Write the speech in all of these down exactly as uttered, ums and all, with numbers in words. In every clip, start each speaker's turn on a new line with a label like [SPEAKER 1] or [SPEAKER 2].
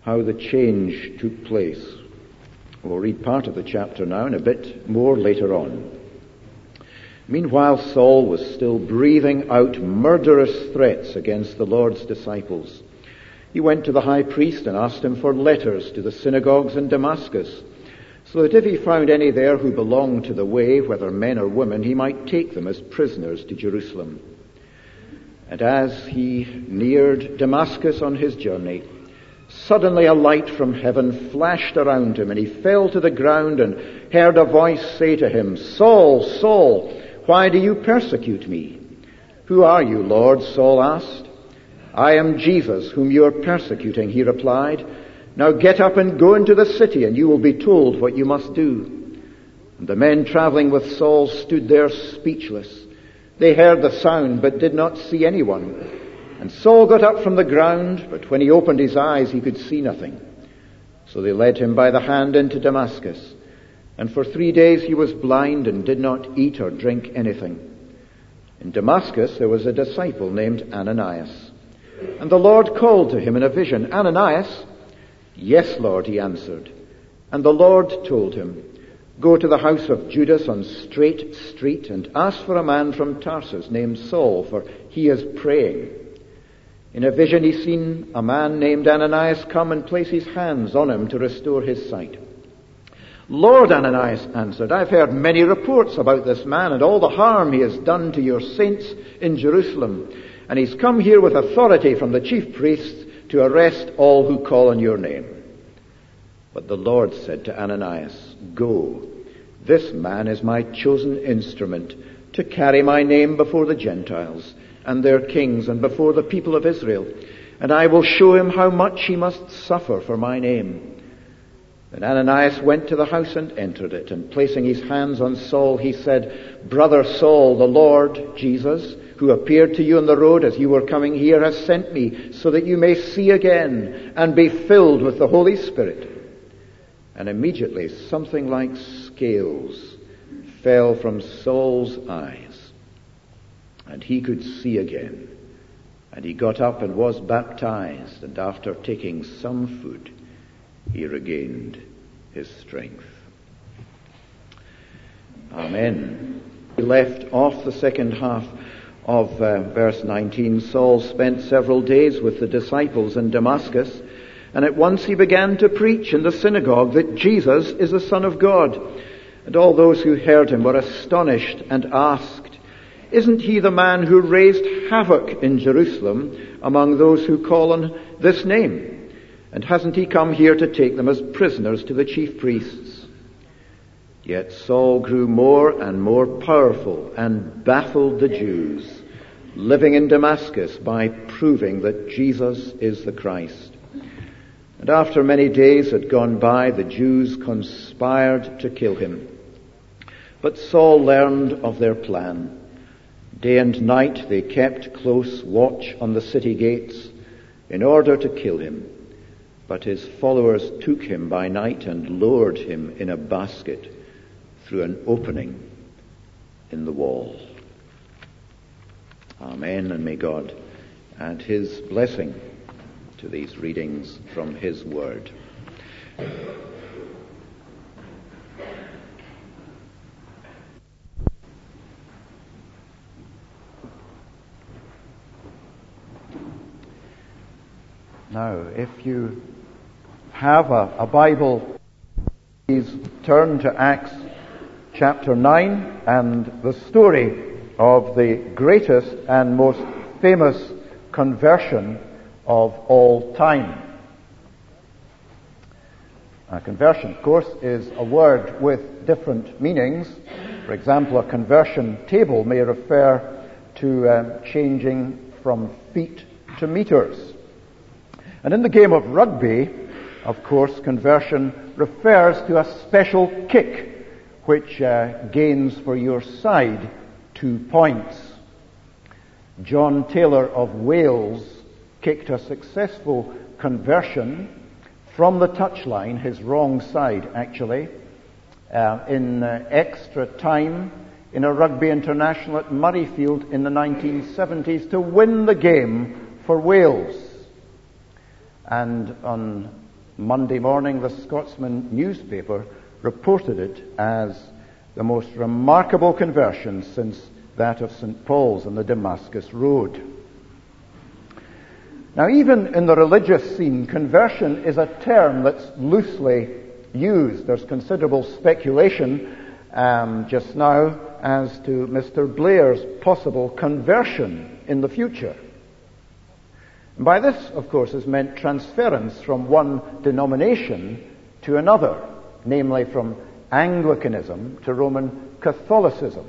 [SPEAKER 1] how the change took place. We'll read part of the chapter now and a bit more later on. Meanwhile, Saul was still breathing out murderous threats against the Lord's disciples. He went to the high priest and asked him for letters to the synagogues in Damascus, so that if he found any there who belonged to the way, whether men or women, he might take them as prisoners to Jerusalem. And as he neared Damascus on his journey, suddenly a light from heaven flashed around him, and he fell to the ground and heard a voice say to him, "Saul, Saul, why do you persecute me?" "Who are you, Lord?" Saul asked. "I am Jesus, whom you are persecuting," he replied. "Now get up and go into the city, and you will be told what you must do." And the men traveling with Saul stood there speechless. They heard the sound, but did not see anyone. And Saul got up from the ground, but when he opened his eyes, he could see nothing. So they led him by the hand into Damascus. And for three days he was blind and did not eat or drink anything. In Damascus there was a disciple named Ananias. And the Lord called to him in a vision, "Ananias?" "Yes, Lord," he answered. And the Lord told him, "Go to the house of Judas on Straight Street and ask for a man from Tarsus named Saul, for he is praying." In a vision he seen a man named Ananias come and place his hands on him to restore his sight. "Lord," Ananias answered, "I've heard many reports about this man and all the harm he has done to your saints in Jerusalem. And he's come here with authority from the chief priests to arrest all who call on your name." But the Lord said to Ananias, "Go. This man is my chosen instrument to carry my name before the Gentiles and their kings and before the people of Israel. And I will show him how much he must suffer for my name." Then Ananias went to the house and entered it, and placing his hands on Saul, he said, "Brother Saul, the Lord Jesus, who appeared to you on the road as you were coming here, has sent me so that you may see again and be filled with the Holy Spirit." And immediately something like scales fell from Saul's eyes, and he could see again. And he got up and was baptized, and after taking some food, he regained his strength. Amen. We left off the second half of uh, verse nineteen. Saul spent several days with the disciples in Damascus, and at once he began to preach in the synagogue that Jesus is the Son of God. And all those who heard him were astonished and asked, "Isn't he the man who raised havoc in Jerusalem among those who call on this name? And hasn't he come here to take them as prisoners to the chief priests?" Yet Saul grew more and more powerful and baffled the Jews, living in Damascus by proving that Jesus is the Christ. And after many days had gone by, the Jews conspired to kill him. But Saul learned of their plan. Day and night they kept close watch on the city gates in order to kill him. But his followers took him by night and lowered him in a basket through an opening in the wall. Amen, and may God add his blessing to these readings from his word. Now, if you have a, a Bible, please turn to Acts chapter nine and the story of the greatest and most famous conversion of all time. A conversion, of course, is a word with different meanings. For example, a conversion table may refer to uh, changing from feet to meters. And in the game of rugby, of course, conversion refers to a special kick which uh, gains for your side two points. John Taylor of Wales kicked a successful conversion from the touchline, his wrong side actually, uh, in uh, extra time in a rugby international at Murrayfield in the nineteen seventies to win the game for Wales. And on Monday morning, the Scotsman newspaper reported it as the most remarkable conversion since that of Saint Paul's on the Damascus Road. Now, even in the religious scene, conversion is a term that's loosely used. There's considerable speculation um, just now as to Mister Blair's possible conversion in the future. And by this, of course, is meant transference from one denomination to another, namely from Anglicanism to Roman Catholicism.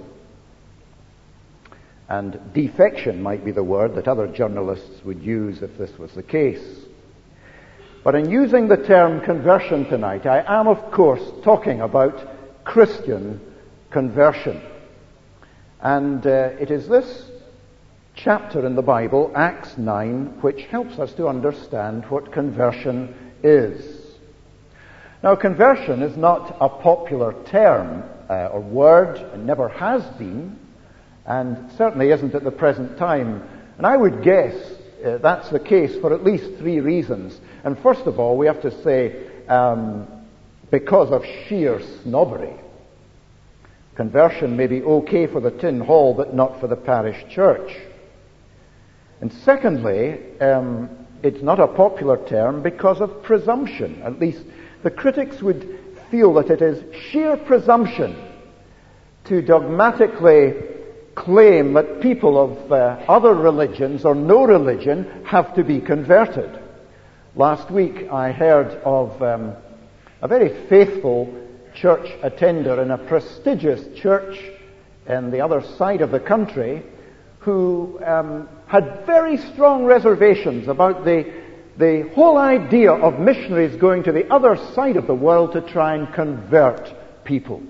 [SPEAKER 1] And defection might be the word that other journalists would use if this was the case. But in using the term conversion tonight, I am, of course, talking about Christian conversion. And uh, it is this chapter in the Bible, Acts nine, which helps us to understand what conversion is. Now, conversion is not a popular term uh, or word, and never has been, and certainly isn't at the present time. And I would guess uh, that's the case for at least three reasons. And first of all, we have to say, um, because of sheer snobbery. Conversion may be okay for the tin hall, but not for the parish church. And secondly, um, it's not a popular term because of presumption. At least the critics would feel that it is sheer presumption to dogmatically claim that people of uh, other religions or no religion have to be converted. Last week I heard of um, a very faithful church attender in a prestigious church in the other side of the country who um, had very strong reservations about the, the whole idea of missionaries going to the other side of the world to try and convert people.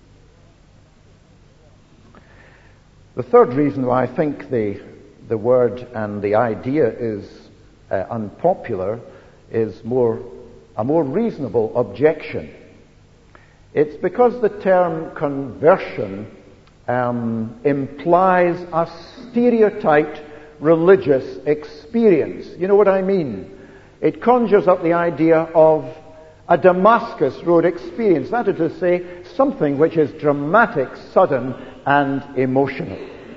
[SPEAKER 1] The third reason why I think the, the word and the idea is uh, unpopular is more a more reasonable objection. It's because the term conversion um, implies a stereotyped religious experience. You know what I mean? It conjures up the idea of a Damascus Road experience. That is to say, something which is dramatic, sudden, and emotional.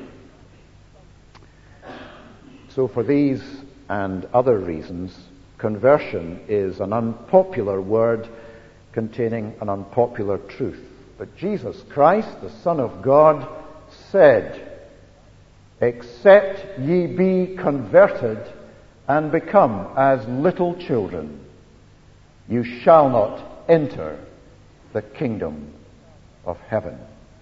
[SPEAKER 1] So for these and other reasons, conversion is an unpopular word containing an unpopular truth. But Jesus Christ, the Son of God, said, "Except ye be converted and become as little children, you shall not enter the kingdom of heaven."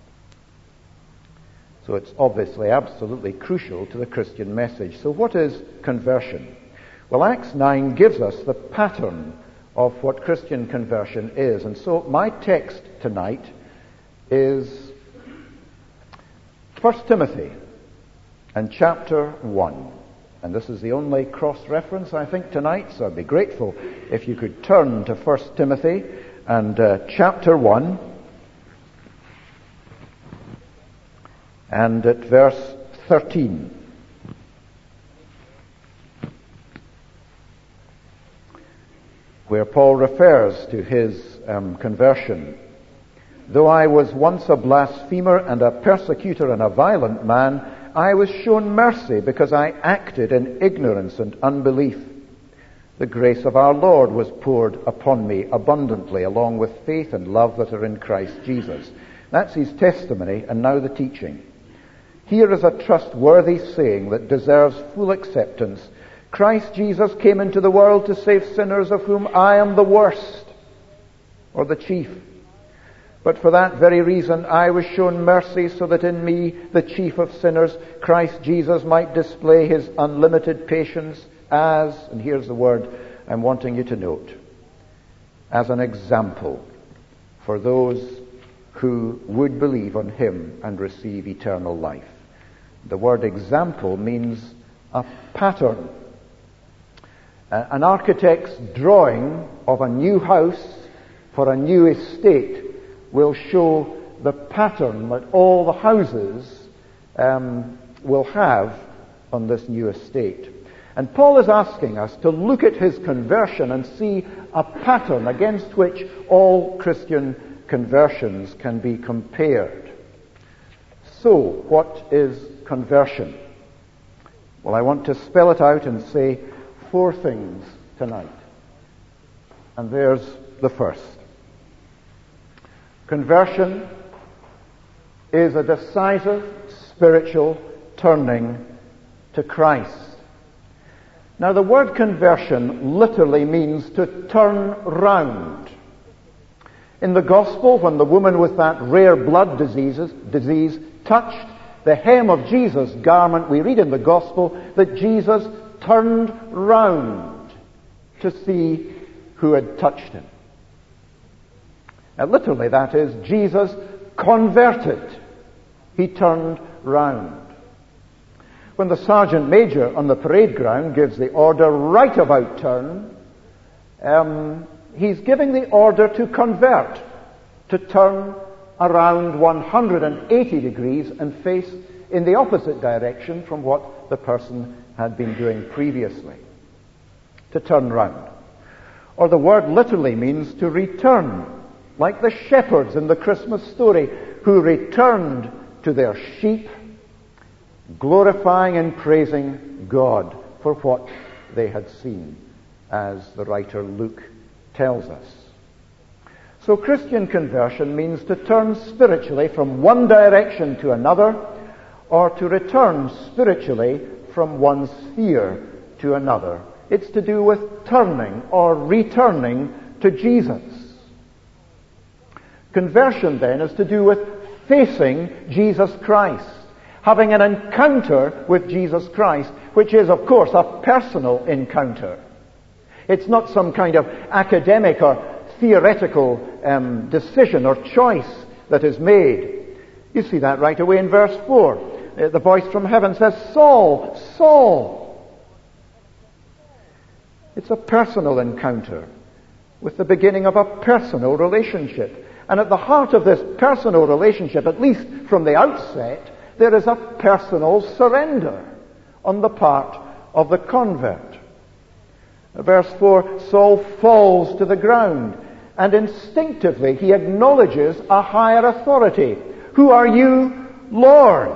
[SPEAKER 1] So it's obviously absolutely crucial to the Christian message. So what is conversion? Well, Acts nine gives us the pattern of what Christian conversion is. And so my text tonight is First Timothy and chapter one. And this is the only cross-reference, I think, tonight, so I'd be grateful if you could turn to First Timothy and uh, chapter one. And at verse thirteen. Where Paul refers to his um, conversion. "Though I was once a blasphemer and a persecutor and a violent man, I was shown mercy because I acted in ignorance and unbelief. The grace of our Lord was poured upon me abundantly, along with faith and love that are in Christ Jesus." That's his testimony, and now the teaching. "Here is a trustworthy saying that deserves full acceptance. Christ Jesus came into the world to save sinners, of whom I am the worst, or the chief. But for that very reason I was shown mercy, so that in me, the chief of sinners, Christ Jesus might display his unlimited patience as," and here's the word I'm wanting you to note, "as an example for those who would believe on him and receive eternal life." The word example means a pattern. Uh, an architect's drawing of a new house for a new estate will show the pattern that all the houses um, will have on this new estate. And Paul is asking us to look at his conversion and see a pattern against which all Christian conversions can be compared. So, what is conversion? Well, I want to spell it out and say four things tonight. And there's the first. Conversion is a decisive spiritual turning to Christ. Now, the word conversion literally means to turn round. In the gospel, when the woman with that rare blood diseases, disease touched the hem of Jesus' garment, we read in the gospel that Jesus turned round to see who had touched him. And literally, that is, Jesus converted. He turned round. When the sergeant major on the parade ground gives the order right about turn, um, he's giving the order to convert, to turn around one hundred eighty degrees and face in the opposite direction from what the person had been doing previously. To turn round. Or the word literally means to return, like the shepherds in the Christmas story who returned to their sheep, glorifying and praising God for what they had seen, as the writer Luke tells us. So Christian conversion means to turn spiritually from one direction to another, or to return spiritually from one sphere to another. It's to do with turning or returning to Jesus. Conversion, then, is to do with facing Jesus Christ, having an encounter with Jesus Christ, which is, of course, a personal encounter. It's not some kind of academic or theoretical um, decision or choice that is made. You see that right away in verse four. Uh, the voice from heaven says, Saul, Saul. It's a personal encounter with the beginning of a personal relationship. And at the heart of this personal relationship, at least from the outset, there is a personal surrender on the part of the convert. Verse four, Saul falls to the ground, and instinctively he acknowledges a higher authority. Who are you, Lord?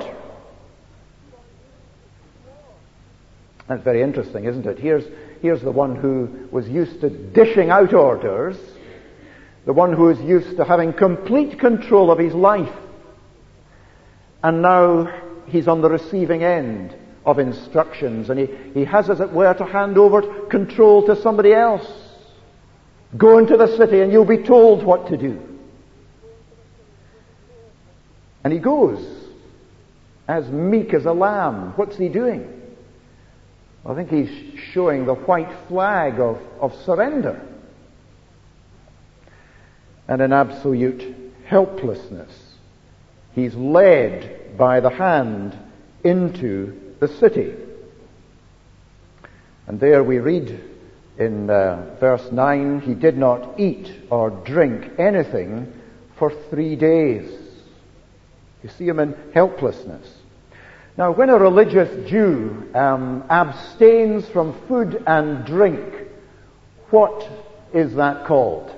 [SPEAKER 1] That's very interesting, isn't it? Here's, here's the one who was used to dishing out orders, the one who is used to having complete control of his life. And now he's on the receiving end of instructions, and he, he has, as it were, to hand over control to somebody else. Go into the city and you'll be told what to do. And he goes, as meek as a lamb. What's he doing? I think he's showing the white flag of, of surrender. And in absolute helplessness, he's led by the hand into the city. And there we read in uh, verse nine, he did not eat or drink anything for three days. You see him in helplessness. Now, when a religious Jew um, abstains from food and drink, what is that called?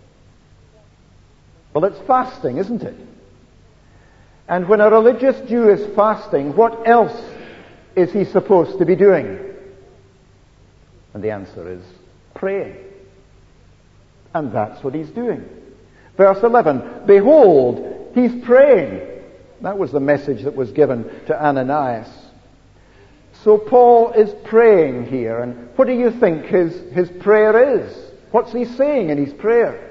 [SPEAKER 1] Well, it's fasting, isn't it? And when a religious Jew is fasting, what else is he supposed to be doing? And the answer is praying. And that's what he's doing. Verse eleven, behold, he's praying. That was the message that was given to Ananias. So Paul is praying here, and what do you think his, his prayer is? What's he saying in his prayer?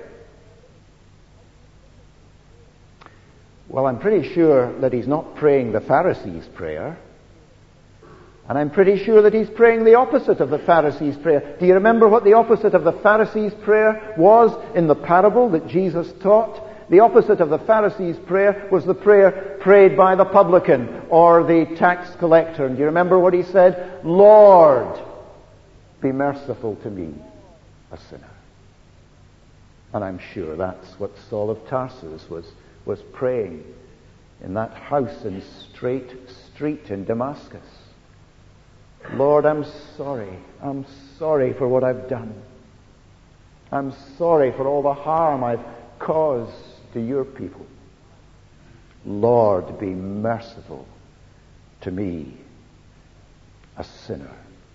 [SPEAKER 1] Well, I'm pretty sure that he's not praying the Pharisees' prayer. And I'm pretty sure that he's praying the opposite of the Pharisees' prayer. Do you remember what the opposite of the Pharisees' prayer was in the parable that Jesus taught? The opposite of the Pharisees' prayer was the prayer prayed by the publican or the tax collector. And do you remember what he said? Lord, be merciful to me, a sinner. And I'm sure that's what Saul of Tarsus was, was praying in that house in Straight Street in Damascus. Lord, I'm sorry. I'm sorry for what I've done. I'm sorry for all the harm I've caused to your people. Lord, be merciful to me, a sinner.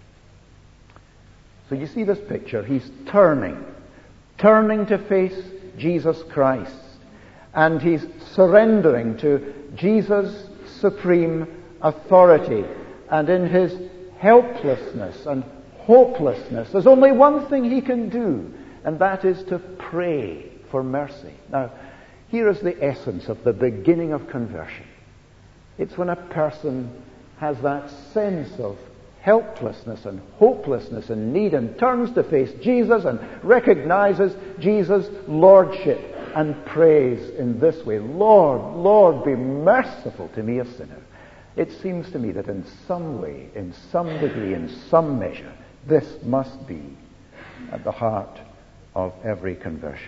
[SPEAKER 1] So you see this picture. He's turning, turning to face Jesus Christ. And he's surrendering to Jesus' supreme authority. And in his helplessness and hopelessness, there's only one thing he can do, and that is to pray for mercy. Now, here is the essence of the beginning of conversion. It's when a person has that sense of helplessness and hopelessness and need and turns to face Jesus and recognizes Jesus' lordship and prays in this way, Lord, Lord, be merciful to me, a sinner. It seems to me that in some way, in some degree, in some measure, this must be at the heart of every conversion.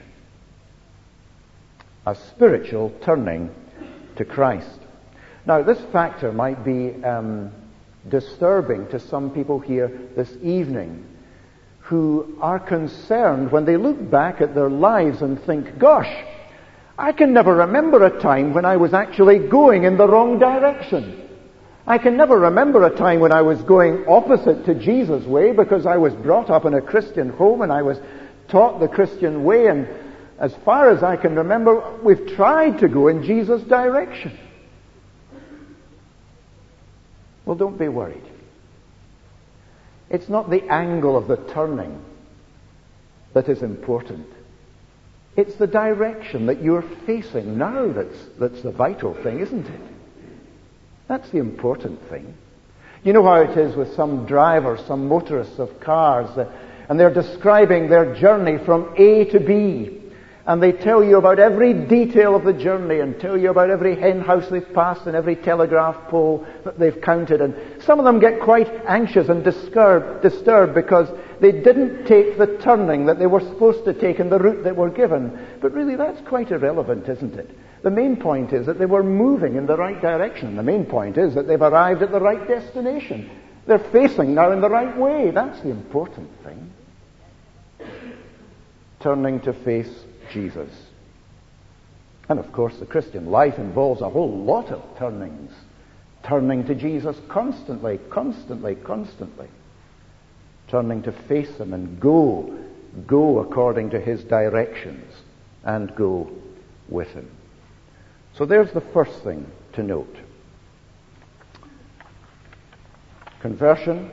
[SPEAKER 1] A spiritual turning to Christ. Now, this factor might be um, disturbing to some people here this evening who are concerned when they look back at their lives and think, gosh, I can never remember a time when I was actually going in the wrong direction. I can never remember a time when I was going opposite to Jesus' way because I was brought up in a Christian home and I was taught the Christian way, and as far as I can remember, we've tried to go in Jesus' direction. Well, don't be worried. It's not the angle of the turning that is important. It's the direction that you're facing now that's, that's the vital thing, isn't it? That's the important thing. You know how it is with some drivers, some motorists of cars, uh, and they're describing their journey from A to B. And they tell you about every detail of the journey and tell you about every hen house they've passed and every telegraph pole that they've counted. And some of them get quite anxious and disturbed, disturbed because they didn't take the turning that they were supposed to take in the route they were given. But really, that's quite irrelevant, isn't it? The main point is that they were moving in the right direction. The main point is that they've arrived at the right destination. They're facing now in the right way. That's the important thing. Turning to face Jesus. And of course, the Christian life involves a whole lot of turnings. Turning to Jesus constantly, constantly, constantly. Turning to face Him and go, go according to His directions and go with Him. So there's the first thing to note. Conversion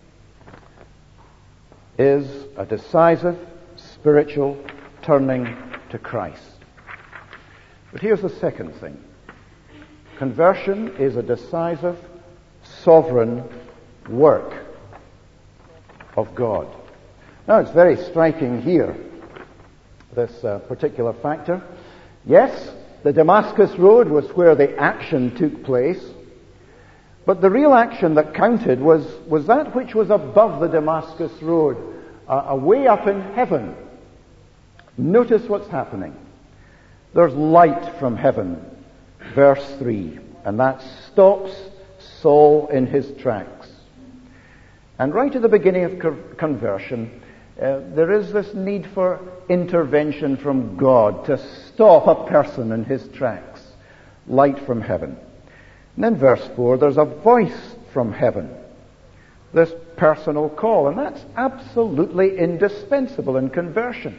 [SPEAKER 1] is a decisive spiritual turning to Christ. But here's the second thing. Conversion is a decisive, sovereign work of God. Now, it's very striking here, this uh, particular factor. Yes, the Damascus Road was where the action took place, but the real action that counted was, was that which was above the Damascus Road, uh, away up in heaven. Notice what's happening. There's light from heaven, verse three, and that stops Saul in his tracks. And right at the beginning of co- conversion, uh, there is this need for intervention from God to stop a person in his tracks. Light from heaven. And then verse four, there's a voice from heaven. This personal call, and that's absolutely indispensable in conversion.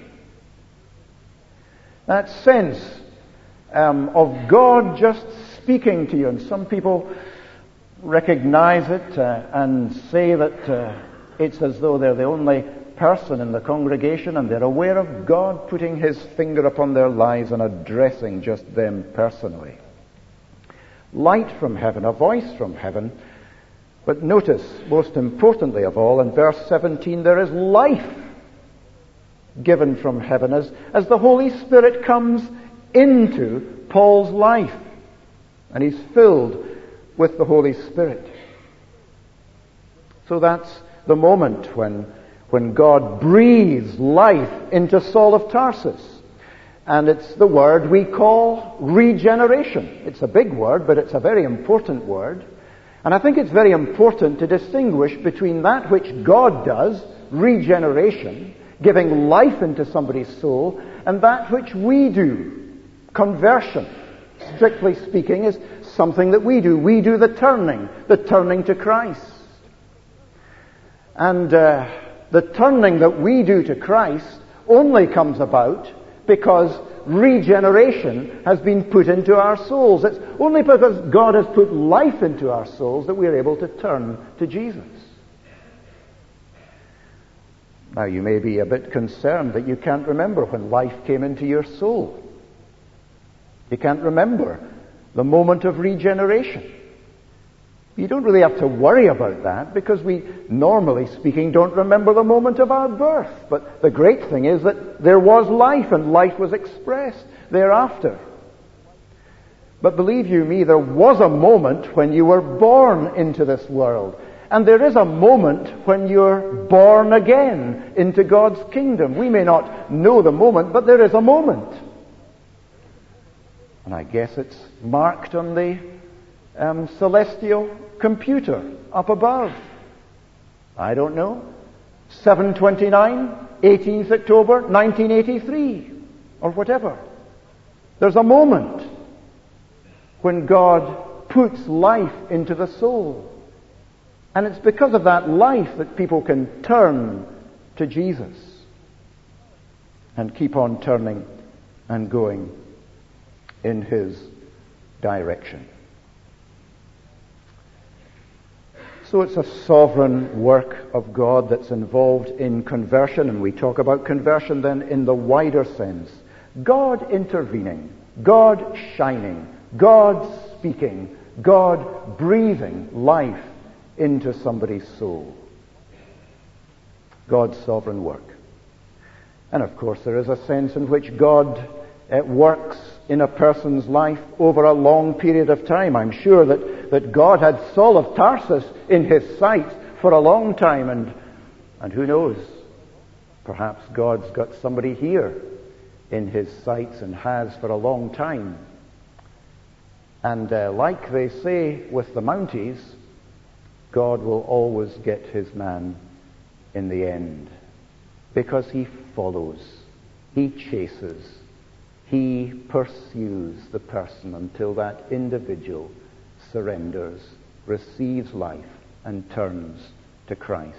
[SPEAKER 1] That sense um, of God just speaking to you. And some people recognize it uh, and say that uh, it's as though they're the only person in the congregation and they're aware of God putting His finger upon their lives and addressing just them personally. Light from heaven, a voice from heaven. But notice, most importantly of all, in verse seventeen, there is life given from heaven as, as the Holy Spirit comes into Paul's life and he's filled with the Holy Spirit. So that's the moment when, when God breathes life into Saul of Tarsus. And it's the word we call regeneration. It's a big word, but it's a very important word.
[SPEAKER 2] And I think it's very important to distinguish between that which God does, regeneration, giving life into somebody's soul, and that which we do, conversion. Strictly speaking, is something that we do. We do the turning, the turning to Christ. And uh, the turning that we do to Christ only comes about because regeneration has been put into our souls. It's only because God has put life into our souls that we are able to turn to Jesus. Now, you may be a bit concerned that you can't remember when life came into your soul. You can't remember the moment of regeneration. You don't really have to worry about that because we, normally speaking, don't remember the moment of our birth. But the great thing is that there was life and life was expressed thereafter. But believe you me, there was a moment when you were born into this world. And there is a moment when you're born again into God's kingdom. We may not know the moment, but there is a moment. And I guess it's marked on the um, celestial computer up above. I don't know. seven twenty-nine, eighteenth October, nineteen eighty-three, or whatever. There's a moment when God puts life into the soul. And it's because of that life that people can turn to Jesus and keep on turning and going in His direction. So it's a sovereign work of God that's involved in conversion, and we talk about conversion then in the wider sense. God intervening, God shining, God speaking, God breathing life into somebody's soul. God's sovereign work. And of course there is a sense in which God uh, works in a person's life over a long period of time. I'm sure that, that God had Saul of Tarsus in His sight for a long time, and, and who knows, perhaps God's got somebody here in His sights and has for a long time. And uh, like they say with the Mounties, God will always get His man in the end, because He follows, He chases, He pursues the person until that individual surrenders, receives life, and turns to Christ.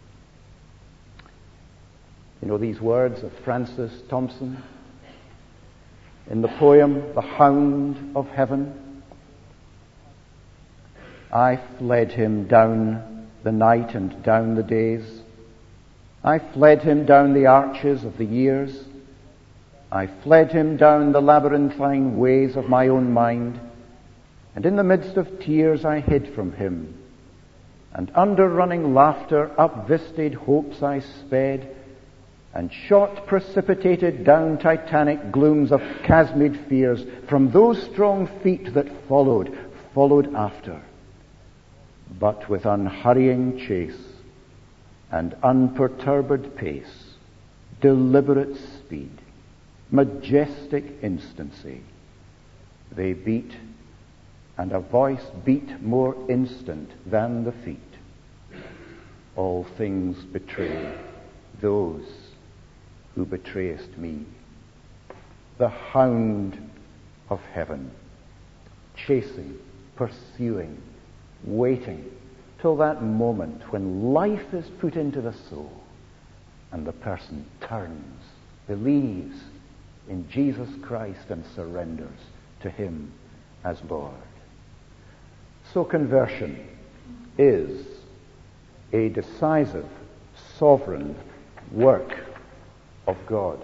[SPEAKER 2] You know these words of Francis Thompson in the poem, The Hound of Heaven? I fled him down the night and down the days. I fled him down the arches of the years. I fled him down the labyrinthine ways of my own mind. And in the midst of tears I hid from him. And under running laughter up vista'd hopes I sped, and shot precipitated down titanic glooms of chasmid fears from those strong feet that followed, followed after. But with unhurrying chase and unperturbed pace, deliberate speed, majestic instancy, they beat, and a voice beat more instant than the feet. All things betray those who betrayest me. The hound of heaven, chasing, pursuing, waiting till that moment when life is put into the soul and the person turns, believes in Jesus Christ and surrenders to Him as Lord. So conversion is a decisive, sovereign work of God.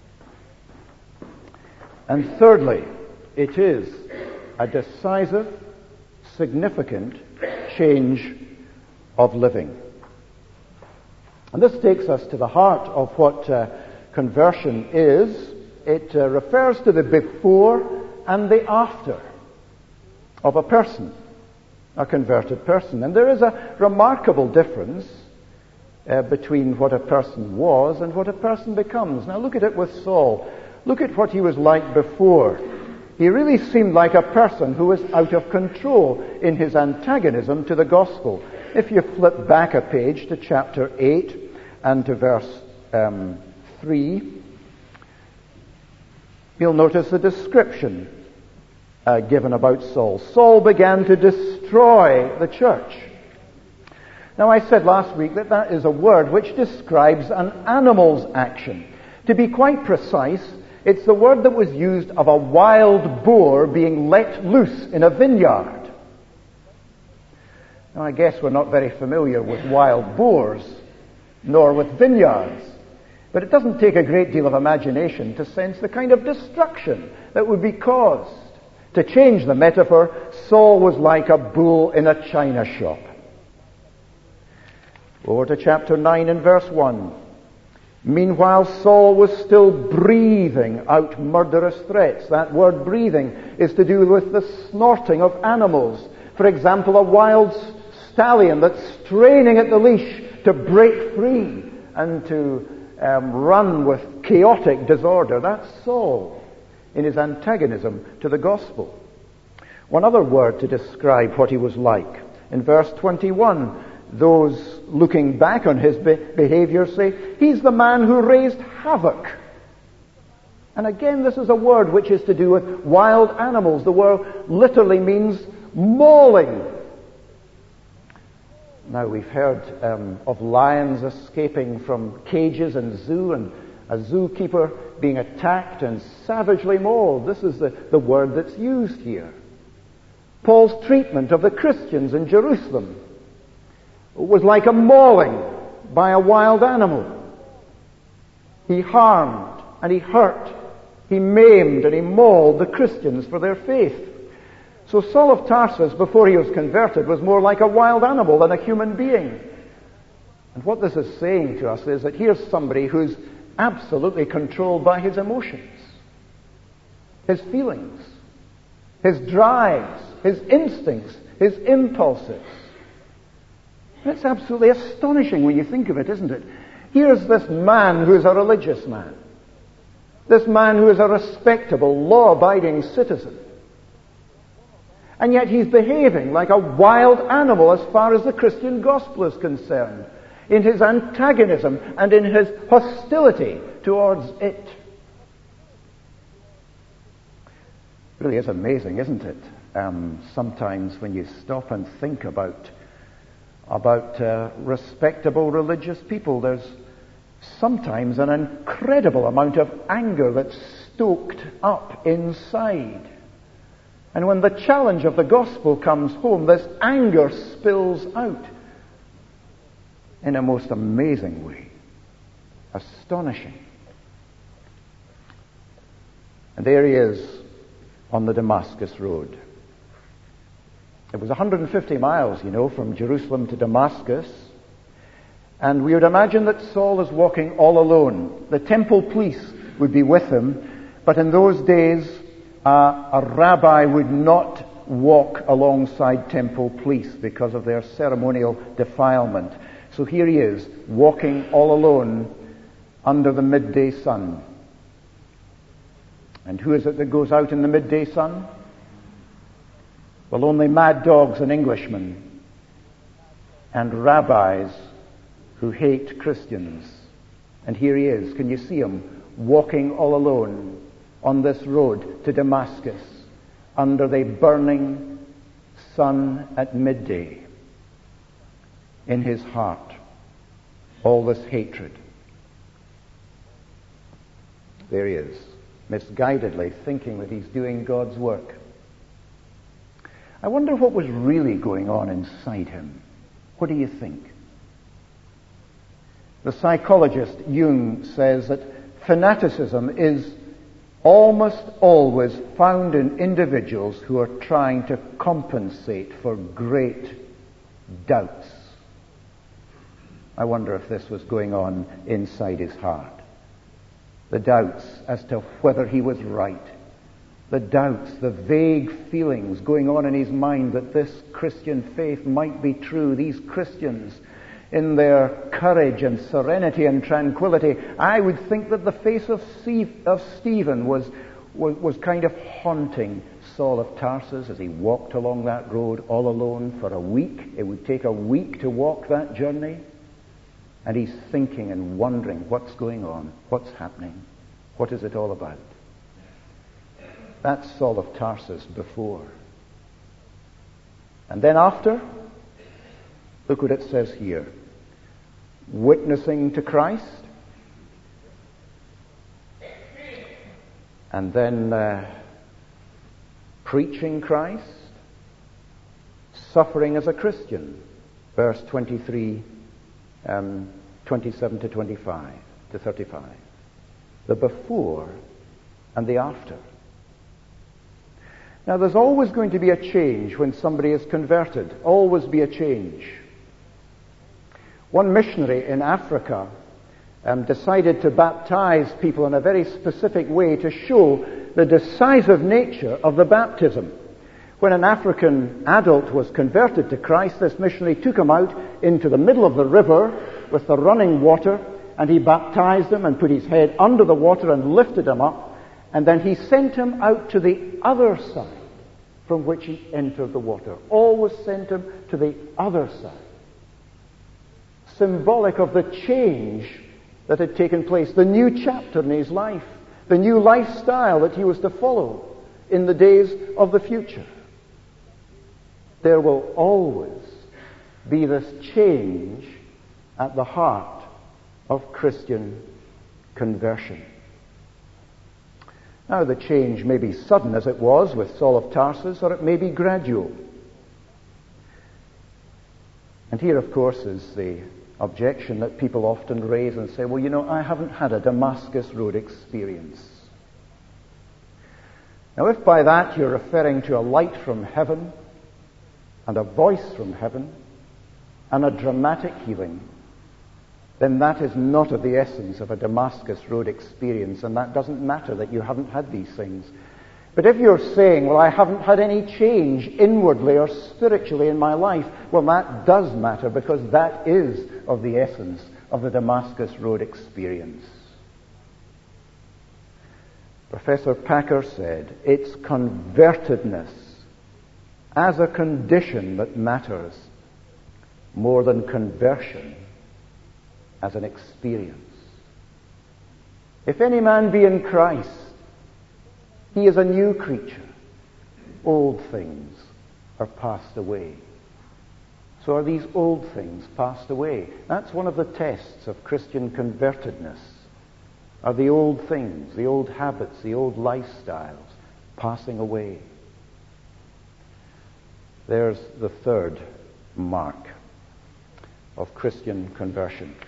[SPEAKER 2] And thirdly, it is a decisive, significant change of living. And this takes us to the heart of what uh, conversion is. It uh, refers to the before and the after of a person, a converted person. And there is a remarkable difference uh, between what a person was and what a person becomes. Now look at it with Saul. Look at what he was like before He really seemed like a person who was out of control in his antagonism to the gospel. If you flip back a page to chapter eight and to verse um, three, you'll notice the description uh, given about Saul. Saul began to destroy the church. Now, I said last week that that is a word which describes an animal's action. To be quite precise, it's the word that was used of a wild boar being let loose in a vineyard. Now, I guess we're not very familiar with wild boars, nor with vineyards. But it doesn't take a great deal of imagination to sense the kind of destruction that would be caused. To change the metaphor, Saul was like a bull in a china shop. Over to chapter nine and verse one. Meanwhile, Saul was still breathing out murderous threats. That word breathing is to do with the snorting of animals. For example, a wild stallion that's straining at the leash to break free and to um, run with chaotic disorder. That's Saul in his antagonism to the gospel. One other word to describe what he was like. In verse twenty-one, those looking back on his be- behavior say, he's the man who raised havoc. And again, this is a word which is to do with wild animals. The word literally means mauling. Now, we've heard um, of lions escaping from cages and zoo, and a zookeeper being attacked and savagely mauled. This is the, the word that's used here. Paul's treatment of the Christians in Jerusalem was like a mauling by a wild animal. He harmed and he hurt, he maimed and he mauled the Christians for their faith. So Saul of Tarsus, before he was converted, was more like a wild animal than a human being. And what this is saying to us is that here's somebody who's absolutely controlled by his emotions, his feelings, his drives, his instincts, his impulses. It's absolutely astonishing when you think of it, isn't it? Here's this man who is a religious man. This man who is a respectable, law-abiding citizen. And yet he's behaving like a wild animal as far as the Christian gospel is concerned, in his antagonism and in his hostility towards it. It really is amazing, isn't it? Um, sometimes when you stop and think about about uh, respectable religious people, there's sometimes an incredible amount of anger that's stoked up inside. And when the challenge of the gospel comes home, this anger spills out in a most amazing way. Astonishing. And there he is on the Damascus road. It was one hundred fifty miles, you know, from Jerusalem to Damascus. And we would imagine that Saul is walking all alone. The temple police would be with him. But in those days, uh, a rabbi would not walk alongside temple police because of their ceremonial defilement. So here he is, walking all alone under the midday sun. And who is it that goes out in the midday sun? Well, only mad dogs and Englishmen and rabbis who hate Christians. And here he is. Can you see him walking all alone on this road to Damascus under the burning sun at midday? In his heart, all this hatred. There he is, misguidedly thinking that he's doing God's work. I wonder what was really going on inside him. What do you think? The psychologist Jung says that fanaticism is almost always found in individuals who are trying to compensate for great doubts. I wonder if this was going on inside his heart. The doubts as to whether he was right. The doubts, the vague feelings going on in his mind that this Christian faith might be true. These Christians, in their courage and serenity and tranquility, I would think that the face of Stephen was, was, was kind of haunting Saul of Tarsus as he walked along that road all alone for a week. It would take a week to walk that journey. And he's thinking and wondering what's going on, what's happening, what is it all about? That's Saul of Tarsus before. And then after, look what it says here. Witnessing to Christ. And then uh, preaching Christ. Suffering as a Christian. Verse twenty-three, um, twenty-seven to twenty-five to thirty-five. The before and the after. Now, there's always going to be a change when somebody is converted. Always be a change. One missionary in Africa um, decided to baptize people in a very specific way to show the decisive nature of the baptism. When an African adult was converted to Christ, this missionary took him out into the middle of the river with the running water, and he baptized him and put his head under the water and lifted him up. And then he sent him out to the other side from which he entered the water. Always sent him to the other side. Symbolic of the change that had taken place, the new chapter in his life, the new lifestyle that he was to follow in the days of the future. There will always be this change at the heart of Christian conversion. Now, the change may be sudden, as it was with Saul of Tarsus, or it may be gradual. And here, of course, is the objection that people often raise and say, well, you know, I haven't had a Damascus Road experience. Now, if by that you're referring to a light from heaven, and a voice from heaven, and a dramatic healing, then that is not of the essence of a Damascus Road experience, and that doesn't matter that you haven't had these things. But if you're saying, well, I haven't had any change inwardly or spiritually in my life, well, that does matter, because that is of the essence of the Damascus Road experience. Professor Packer said, it's convertedness as a condition that matters more than conversion as an experience. If any man be in Christ, he is a new creature. Old things are passed away. So are these old things passed away? That's one of the tests of Christian convertedness. Are the old things, the old habits, the old lifestyles passing away? There's the third mark of Christian conversion.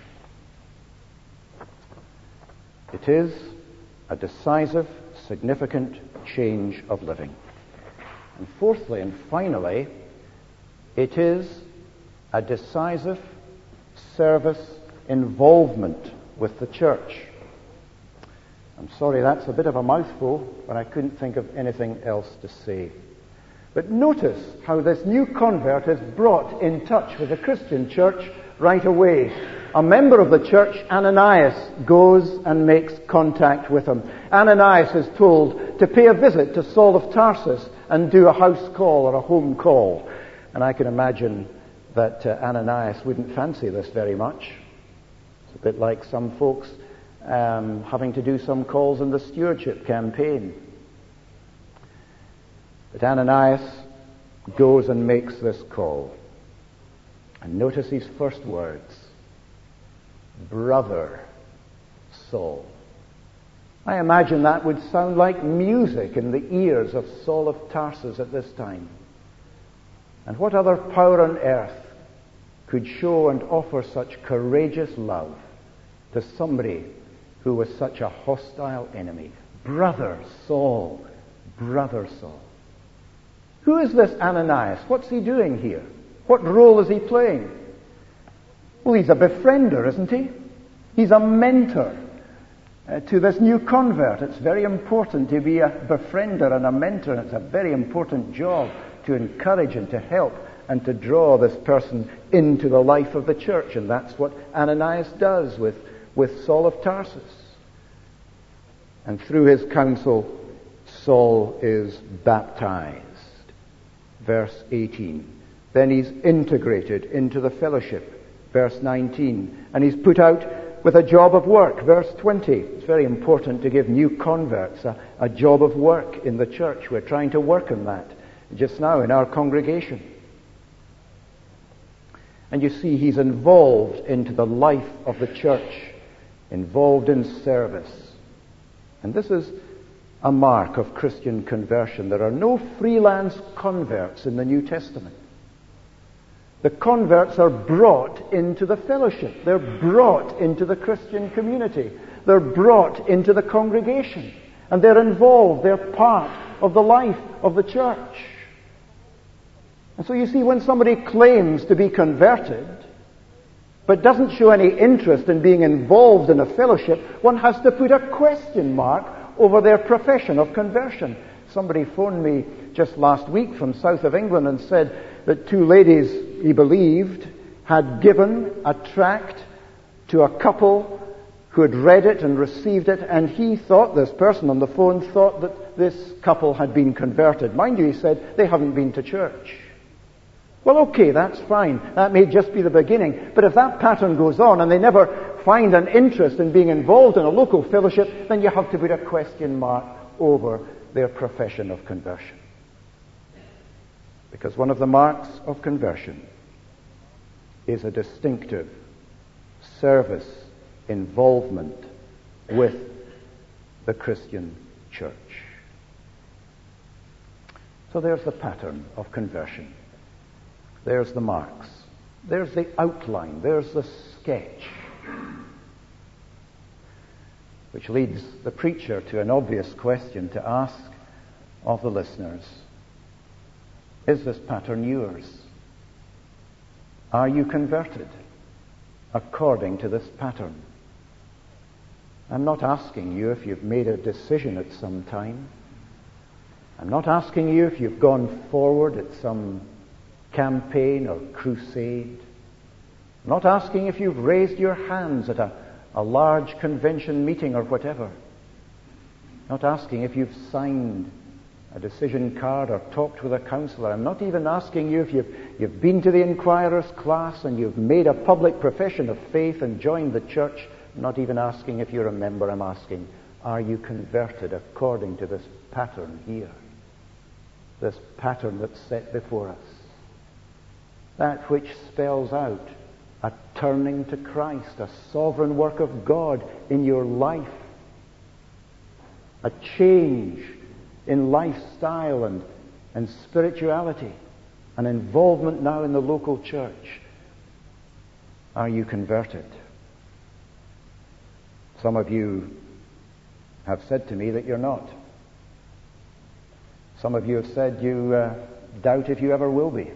[SPEAKER 2] It is a decisive, significant change of living. And fourthly and finally, it is a decisive service involvement with the church. I'm sorry, that's a bit of a mouthful, but I couldn't think of anything else to say. But notice how this new convert is brought in touch with the Christian church right away. A member of the church, Ananias, goes and makes contact with him. Ananias is told to pay a visit to Saul of Tarsus and do a house call or a home call. And I can imagine that uh, Ananias wouldn't fancy this very much. It's a bit like some folks um, having to do some calls in the stewardship campaign. But Ananias goes and makes this call. And notice his first words. Brother Saul. I imagine that would sound like music in the ears of Saul of Tarsus at this time. And what other power on earth could show and offer such courageous love to somebody who was such a hostile enemy? Brother Saul. Brother Saul. Who is this Ananias? What's he doing here? What role is he playing? Well, he's a befriender, isn't he? He's a mentor uh, to this new convert. It's very important to be a befriender and a mentor. And it's a very important job to encourage and to help and to draw this person into the life of the church. And that's what Ananias does with, with Saul of Tarsus. And through his counsel, Saul is baptized. Verse eighteen. Then he's integrated into the fellowship. Verse nineteen. And he's put out with a job of work. Verse twenty. It's very important to give new converts a, a job of work in the church. We're trying to work on that just now in our congregation. And you see, he's involved into the life of the church, involved in service. And this is a mark of Christian conversion. There are no freelance converts in the New Testament. The converts are brought into the fellowship. They're brought into the Christian community. They're brought into the congregation. And they're involved. They're part of the life of the church. And so you see, when somebody claims to be converted, but doesn't show any interest in being involved in a fellowship, one has to put a question mark over their profession of conversion. Somebody phoned me just last week from south of England and said that two ladies, he believed, had given a tract to a couple who had read it and received it, and he thought, this person on the phone thought that this couple had been converted. Mind you, he said, they haven't been to church. Well, okay, that's fine. That may just be the beginning. But if that pattern goes on and they never find an interest in being involved in a local fellowship, then you have to put a question mark over their profession of conversion. Because one of the marks of conversion is a distinctive service involvement with the Christian church. So there's the pattern of conversion. There's the marks. There's the outline. There's the sketch. Which leads the preacher to an obvious question to ask of the listeners. Is this pattern yours? Are you converted according to this pattern? I'm not asking you if you've made a decision at some time. I'm not asking you if you've gone forward at some campaign or crusade. I'm not asking if you've raised your hands at a, a large convention meeting or whatever. I'm not asking if you've signed a decision card or talked with a counselor. I'm not even asking you if you've, you've been to the Inquirer's class and you've made a public profession of faith and joined the church. I'm not even asking if you're a member. I'm asking, are you converted according to this pattern here? This pattern that's set before us. That which spells out a turning to Christ, a sovereign work of God in your life, a change in lifestyle and, and spirituality, an involvement now in the local church. Are you converted? Some of you have said to me that you're not. Some of you have said you uh, doubt if you ever will be.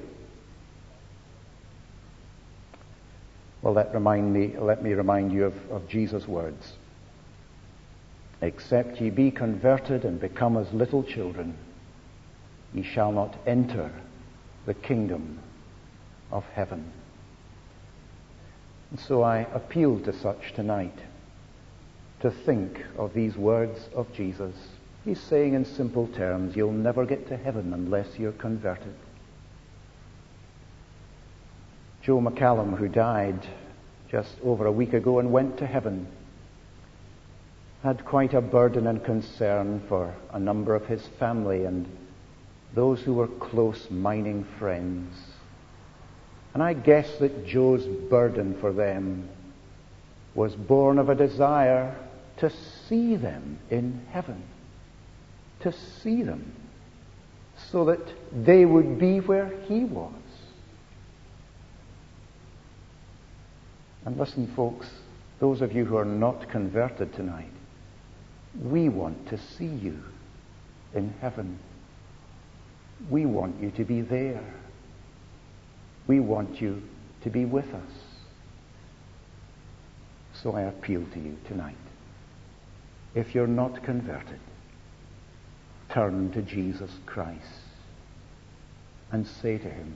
[SPEAKER 2] Well, let, remind me, let me remind you of, of Jesus' words. Except ye be converted and become as little children, ye shall not enter the kingdom of heaven. And so I appeal to such tonight to think of these words of Jesus. He's saying in simple terms, you'll never get to heaven unless you're converted. Joe McCallum, who died just over a week ago and went to heaven, had quite a burden and concern for a number of his family and those who were close mining friends. And I guess that Joe's burden for them was born of a desire to see them in heaven, to see them so that they would be where he was. And listen, folks, those of you who are not converted tonight, we want to see you in heaven. We want you to be there. We want you to be with us. So I appeal to you tonight. If you're not converted, turn to Jesus Christ and say to him,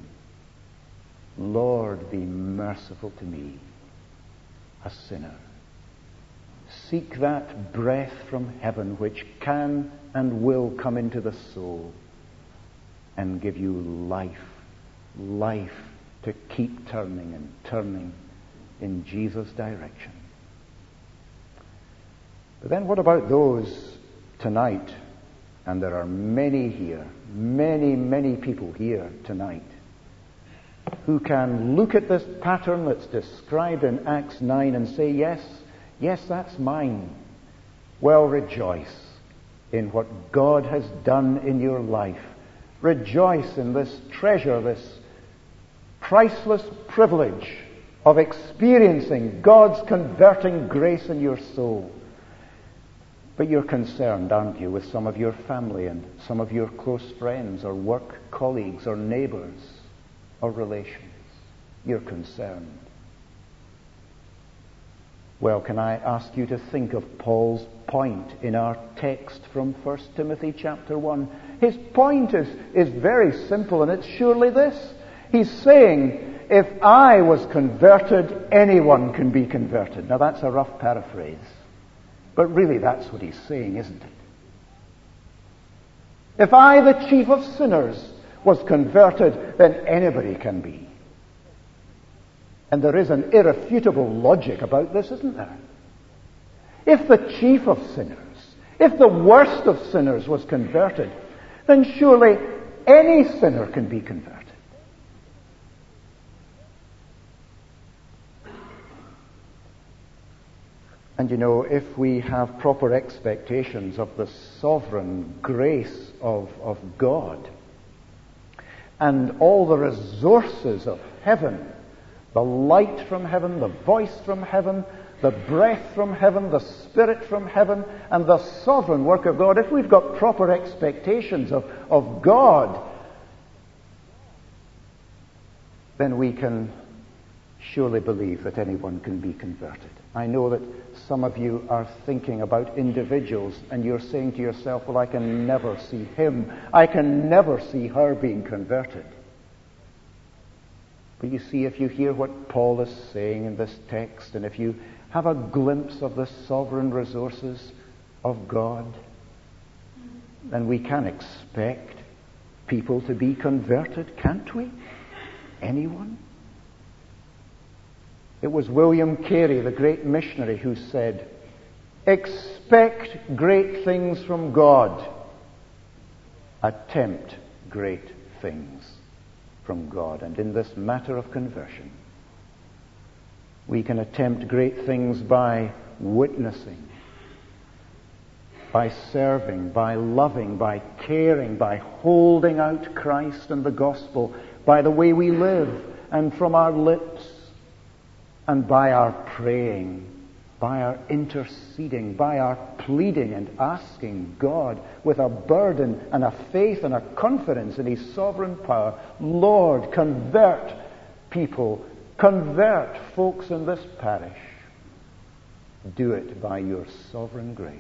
[SPEAKER 2] Lord, be merciful to me, a sinner. Seek that breath from heaven which can and will come into the soul and give you life, life to keep turning and turning in Jesus' direction. But then what about those tonight, and there are many here, many, many people here tonight, who can look at this pattern that's described in Acts nine and say, yes, yes, that's mine. Well, rejoice in what God has done in your life. Rejoice in this treasure, this priceless privilege of experiencing God's converting grace in your soul. But you're concerned, aren't you, with some of your family and some of your close friends or work colleagues or neighbors or relations. You're concerned. Well, can I ask you to think of Paul's point in our text from First Timothy chapter one? His point is, is very simple, and it's surely this. He's saying, if I was converted, anyone can be converted. Now that's a rough paraphrase. But really that's what he's saying, isn't it? If I, the chief of sinners, was converted, then anybody can be. And there is an irrefutable logic about this, isn't there? If the chief of sinners, if the worst of sinners was converted, then surely any sinner can be converted. And you know, if we have proper expectations of the sovereign grace of, of God and all the resources of heaven, the light from heaven, the voice from heaven, the breath from heaven, the Spirit from heaven, and the sovereign work of God, if we've got proper expectations of, of God, then we can surely believe that anyone can be converted. I know that some of you are thinking about individuals and you're saying to yourself, well, I can never see him, I can never see her being converted. But you see, if you hear what Paul is saying in this text, and if you have a glimpse of the sovereign resources of God, then we can expect people to be converted, can't we? Anyone? It was William Carey, the great missionary, who said, expect great things from God. Attempt great things from God. And in this matter of conversion, we can attempt great things by witnessing, by serving, by loving, by caring, by holding out Christ and the gospel, by the way we live and from our lips, and by our praying, by our interceding, by our pleading and asking God with a burden and a faith and a confidence in His sovereign power, Lord, convert people, convert folks in this parish. Do it by your sovereign grace.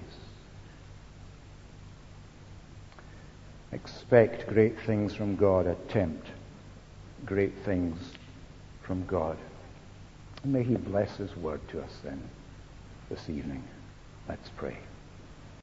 [SPEAKER 2] Expect great things from God. Attempt great things from God. May He bless His word to us then this evening. Let's pray.